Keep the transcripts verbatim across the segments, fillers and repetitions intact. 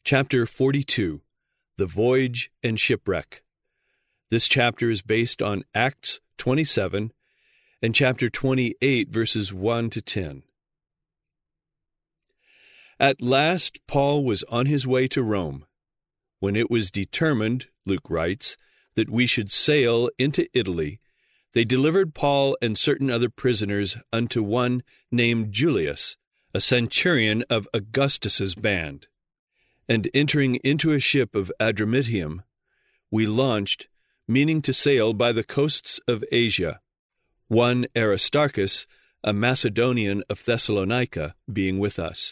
Chapter forty-two, The Voyage and Shipwreck. This chapter is based on Acts twenty-seven and chapter twenty-eight, verses one to ten. At last Paul was on his way to Rome. When it was determined, Luke writes, that we should sail into Italy, they delivered Paul and certain other prisoners unto one named Julius, a centurion of Augustus's band. And entering into a ship of Adramyttium, we launched, meaning to sail by the coasts of Asia, one Aristarchus, a Macedonian of Thessalonica, being with us.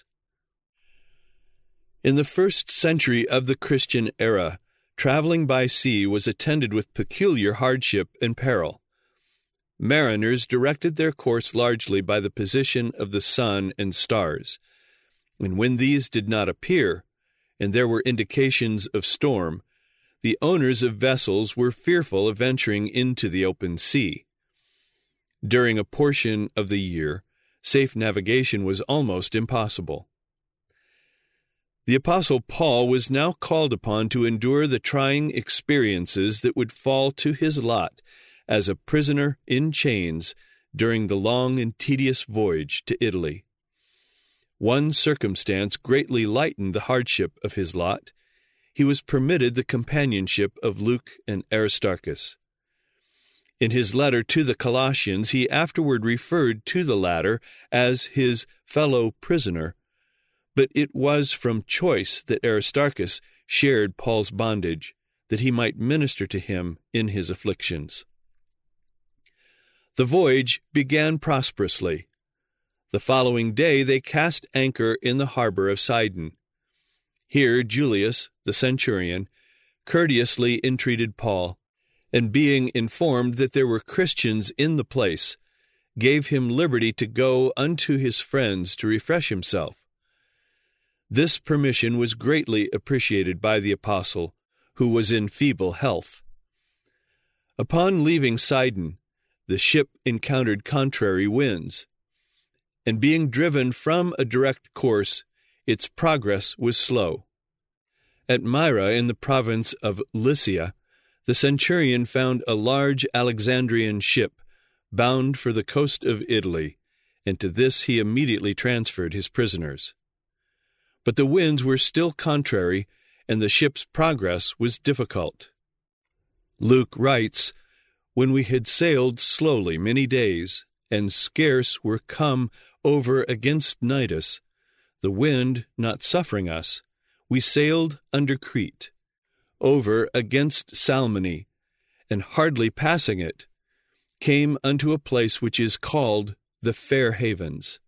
In the first century of the Christian era, traveling by sea was attended with peculiar hardship and peril. Mariners directed their course largely by the position of the sun and stars, and when these did not appear, and there were indications of storm, the owners of vessels were fearful of venturing into the open sea. During a portion of the year, safe navigation was almost impossible. The Apostle Paul was now called upon to endure the trying experiences that would fall to his lot as a prisoner in chains during the long and tedious voyage to Italy. One circumstance greatly lightened the hardship of his lot. He was permitted the companionship of Luke and Aristarchus. In his letter to the Colossians, he afterward referred to the latter as his fellow prisoner, but it was from choice that Aristarchus shared Paul's bondage, that he might minister to him in his afflictions. The voyage began prosperously. The following day they cast anchor in the harbor of Sidon. Here Julius, the centurion, courteously entreated Paul, and being informed that there were Christians in the place, gave him liberty to go unto his friends to refresh himself. This permission was greatly appreciated by the apostle, who was in feeble health. Upon leaving Sidon, the ship encountered contrary winds, and being driven from a direct course, its progress was slow. At Myra in the province of Lycia, the centurion found a large Alexandrian ship bound for the coast of Italy, and to this he immediately transferred his prisoners. But the winds were still contrary, and the ship's progress was difficult. Luke writes, "When we had sailed slowly many days, and scarce were come over against Cnidus, the wind not suffering us, we sailed under Crete, over against Salmone, and hardly passing it, came unto a place which is called the Fair Havens.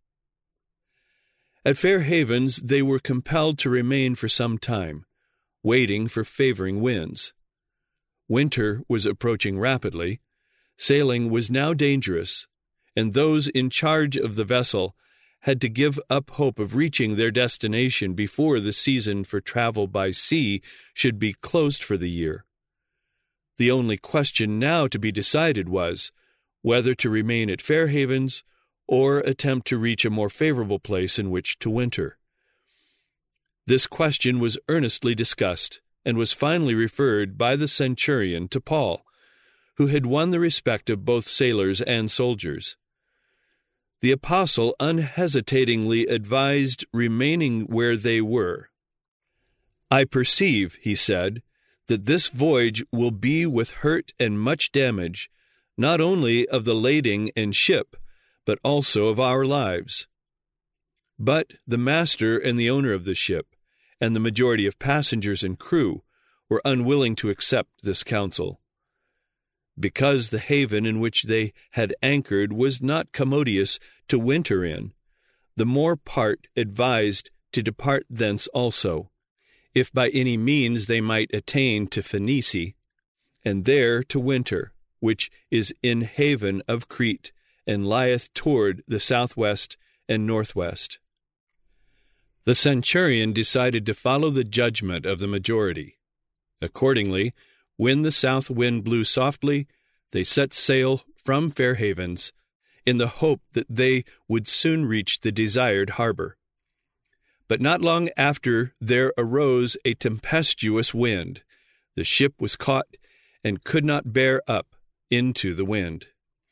At Fair Havens they were compelled to remain for some time, waiting for favoring winds. Winter was approaching rapidly, sailing was now dangerous, and those in charge of the vessel had to give up hope of reaching their destination before the season for travel by sea should be closed for the year. The only question now to be decided was whether to remain at Fair Havens or attempt to reach a more favorable place in which to winter. This question was earnestly discussed and was finally referred by the centurion to Paul, who had won the respect of both sailors and soldiers. The apostle unhesitatingly advised remaining where they were. "I perceive," he said, "that this voyage will be with hurt and much damage, not only of the lading and ship, but also of our lives." But the master and the owner of the ship, and the majority of passengers and crew, were unwilling to accept this counsel. Because the haven in which they had anchored was not commodious to winter in, the more part advised to depart thence also, if by any means they might attain to Phoenice, and there to winter, which is in haven of Crete, and lieth toward the southwest and northwest. The centurion decided to follow the judgment of the majority. Accordingly, when the south wind blew softly, they set sail from Fair Havens, in the hope that they would soon reach the desired harbor. But not long after there arose a tempestuous wind. The ship was caught and could not bear up into the wind.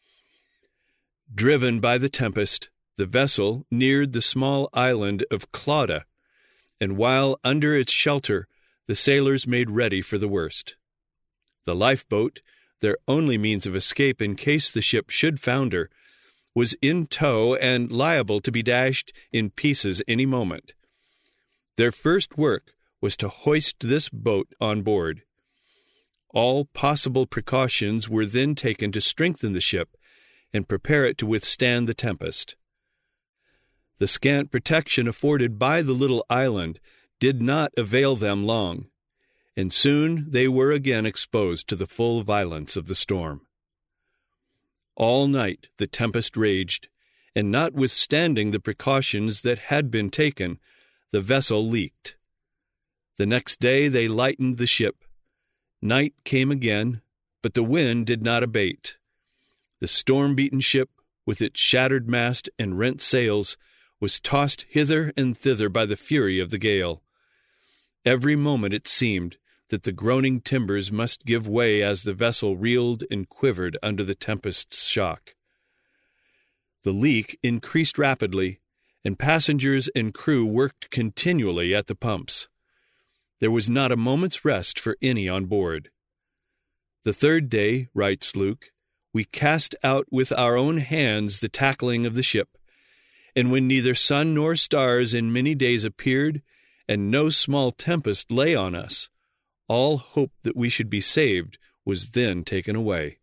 Driven by the tempest, the vessel neared the small island of Clauda, and while under its shelter, the sailors made ready for the worst. The lifeboat, their only means of escape in case the ship should founder, was in tow and liable to be dashed in pieces any moment. Their first work was to hoist this boat on board. All possible precautions were then taken to strengthen the ship and prepare it to withstand the tempest. The scant protection afforded by the little island did not avail them long, and soon they were again exposed to the full violence of the storm. All night the tempest raged, and notwithstanding the precautions that had been taken, the vessel leaked. The next day they lightened the ship. Night came again, but the wind did not abate. The storm-beaten ship, with its shattered mast and rent sails, was tossed hither and thither by the fury of the gale. Every moment it seemed that the groaning timbers must give way as the vessel reeled and quivered under the tempest's shock. The leak increased rapidly, and passengers and crew worked continually at the pumps. There was not a moment's rest for any on board. The third day, writes Luke, we cast out with our own hands the tackling of the ship, and when neither sun nor stars in many days appeared, and no small tempest lay on us, all hope that we should be saved was then taken away.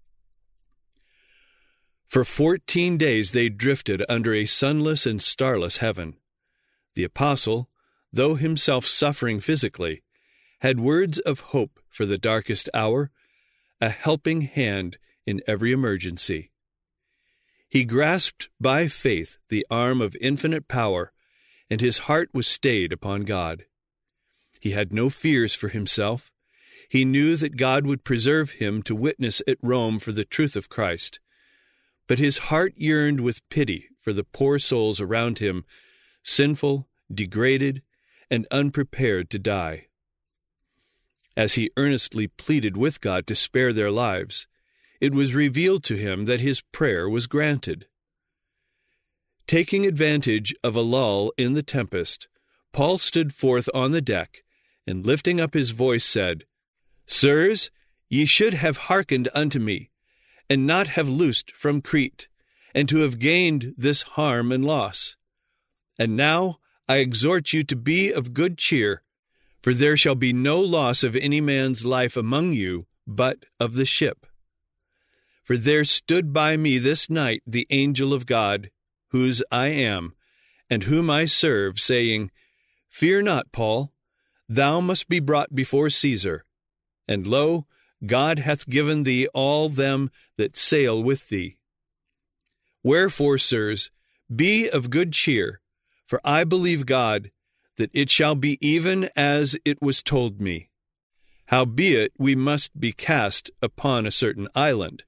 For fourteen days they drifted under a sunless and starless heaven. The apostle, though himself suffering physically, had words of hope for the darkest hour, a helping hand in every emergency. He grasped by faith the arm of infinite power, and his heart was stayed upon God. He had no fears for himself. He knew that God would preserve him to witness at Rome for the truth of Christ. But his heart yearned with pity for the poor souls around him, sinful, degraded, and unprepared to die. As he earnestly pleaded with God to spare their lives, it was revealed to him that his prayer was granted. Taking advantage of a lull in the tempest, Paul stood forth on the deck, and lifting up his voice said, Sirs, ye should have hearkened unto me, and not have loosed from Crete, and to have gained this harm and loss. And now I exhort you to be of good cheer, for there shall be no loss of any man's life among you, but of the ship. For there stood by me this night the angel of God, whose I am, and whom I serve, saying, Fear not, Paul, thou must be brought before Caesar. And lo, God hath given thee all them that sail with thee. Wherefore, sirs, be of good cheer, for I believe God, that it shall be even as it was told me. Howbeit we must be cast upon a certain island.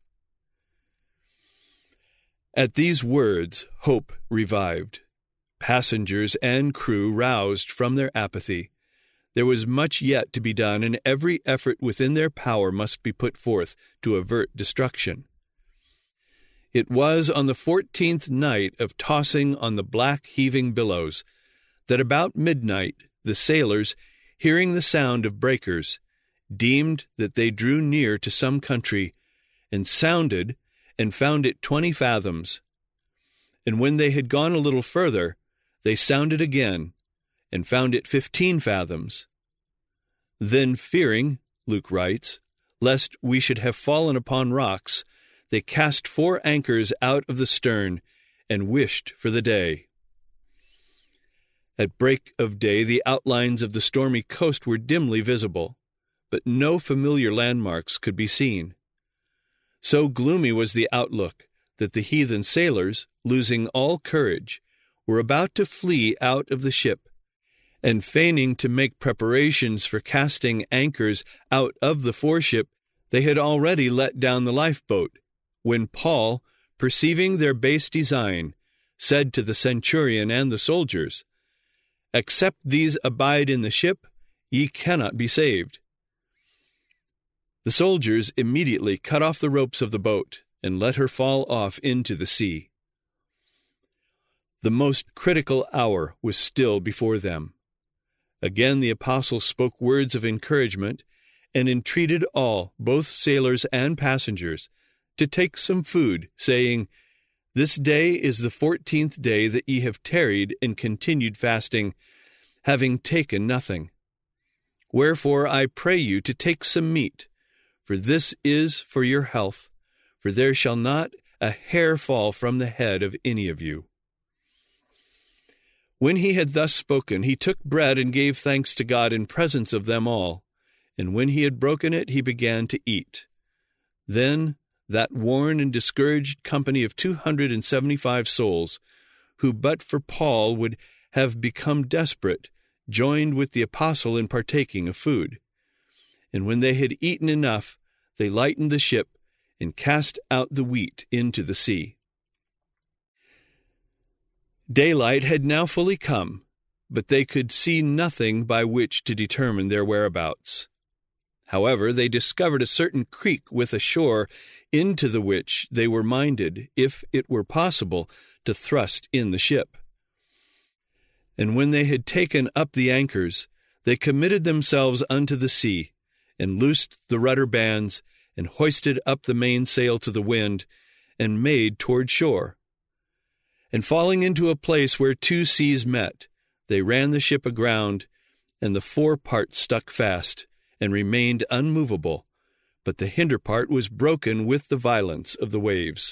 At these words, hope revived. Passengers and crew roused from their apathy. There was much yet to be done, and every effort within their power must be put forth to avert destruction. It was on the fourteenth night of tossing on the black heaving billows that about midnight the sailors, hearing the sound of breakers, deemed that they drew near to some country, and sounded, and found it twenty fathoms. And when they had gone a little further, they sounded again, and found it fifteen fathoms. Then fearing, Luke writes, lest we should have fallen upon rocks, they cast four anchors out of the stern, and wished for the day. At break of day the outlines of the stormy coast were dimly visible, but no familiar landmarks could be seen. So gloomy was the outlook that the heathen sailors, losing all courage, were about to flee out of the ship, and feigning to make preparations for casting anchors out of the foreship, they had already let down the lifeboat, when Paul, perceiving their base design, said to the centurion and the soldiers, Except these abide in the ship, ye cannot be saved." The soldiers immediately cut off the ropes of the boat and let her fall off into the sea. The most critical hour was still before them. Again the apostle spoke words of encouragement and entreated all, both sailors and passengers, to take some food, saying, "This day is the fourteenth day that ye have tarried and continued fasting, having taken nothing. Wherefore I pray you to take some meat, for this is for your health, for there shall not a hair fall from the head of any of you." When he had thus spoken, he took bread and gave thanks to God in presence of them all, and when he had broken it, he began to eat. Then that worn and discouraged company of two hundred and seventy-five souls, who but for Paul would have become desperate, joined with the apostle in partaking of food. And when they had eaten enough, they lightened the ship and cast out the wheat into the sea. Daylight had now fully come, but they could see nothing by which to determine their whereabouts. However, they discovered a certain creek with a shore, into the which they were minded, if it were possible, to thrust in the ship. And when they had taken up the anchors, they committed themselves unto the sea, and loosed the rudder bands, and hoisted up the mainsail to the wind, and made toward shore. And falling into a place where two seas met, they ran the ship aground, and the fore part stuck fast, and remained unmovable, but the hinder part was broken with the violence of the waves.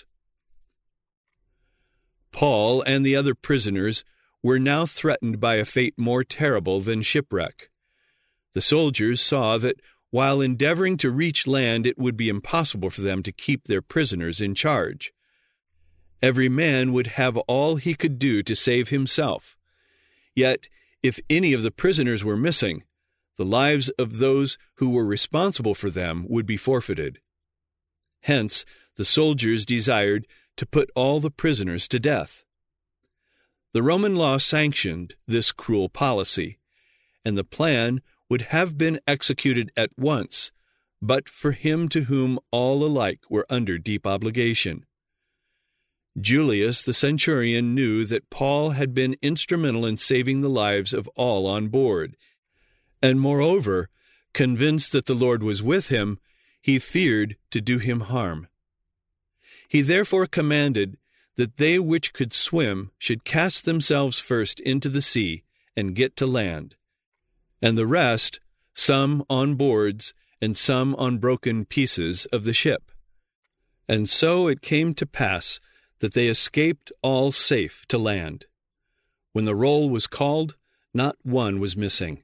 Paul and the other prisoners were now threatened by a fate more terrible than shipwreck. The soldiers saw that while endeavoring to reach land, it would be impossible for them to keep their prisoners in charge. Every man would have all he could do to save himself. Yet, if any of the prisoners were missing, the lives of those who were responsible for them would be forfeited. Hence, the soldiers desired to put all the prisoners to death. The Roman law sanctioned this cruel policy, and the plan would have been executed at once, but for him to whom all alike were under deep obligation. Julius the centurion knew that Paul had been instrumental in saving the lives of all on board, and moreover, convinced that the Lord was with him, he feared to do him harm. He therefore commanded that they which could swim should cast themselves first into the sea and get to land, and the rest, some on boards and some on broken pieces of the ship. And so it came to pass that they escaped all safe to land. When the roll was called, not one was missing.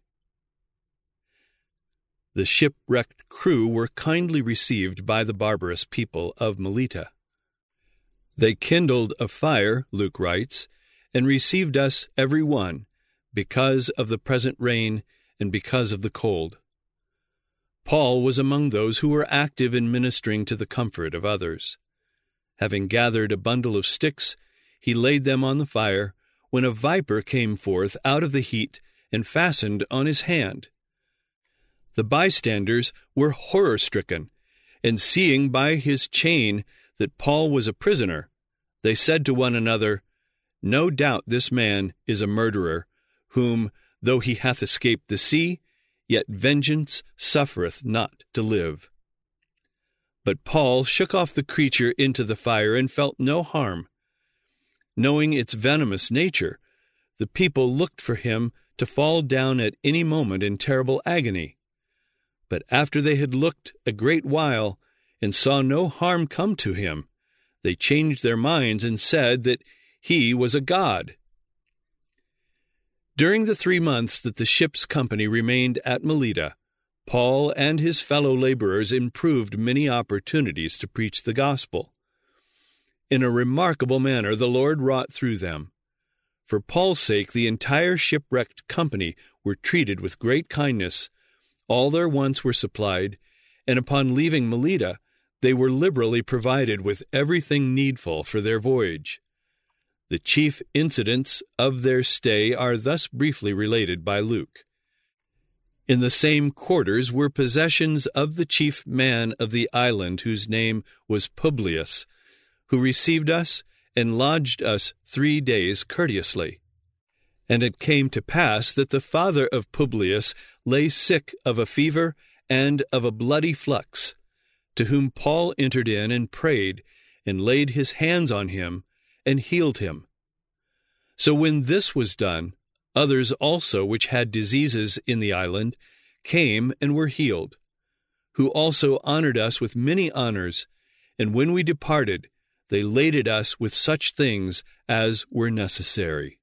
The shipwrecked crew were kindly received by the barbarous people of Melita. They kindled a fire, Luke writes, and received us every one, because of the present rain and because of the cold. Paul was among those who were active in ministering to the comfort of others. Having gathered a bundle of sticks, he laid them on the fire, when a viper came forth out of the heat and fastened on his hand. The bystanders were horror-stricken, and seeing by his chain that Paul was a prisoner, they said to one another, "No doubt this man is a murderer, whom, though he hath escaped the sea, yet vengeance suffereth not to live." But Paul shook off the creature into the fire and felt no harm. Knowing its venomous nature, the people looked for him to fall down at any moment in terrible agony. But after they had looked a great while and saw no harm come to him, they changed their minds and said that he was a god. During the three months that the ship's company remained at Melita, Paul and his fellow laborers improved many opportunities to preach the gospel. In a remarkable manner the Lord wrought through them. For Paul's sake the entire shipwrecked company were treated with great kindness, all their wants were supplied, and upon leaving Melita they were liberally provided with everything needful for their voyage. The chief incidents of their stay are thus briefly related by Luke. In the same quarters were possessions of the chief man of the island, whose name was Publius, who received us and lodged us three days courteously. And it came to pass that the father of Publius lay sick of a fever and of a bloody flux, to whom Paul entered in and prayed, and laid his hands on him, and healed him. So when this was done, others also which had diseases in the island came and were healed, who also honored us with many honors, and when we departed, they laded us with such things as were necessary.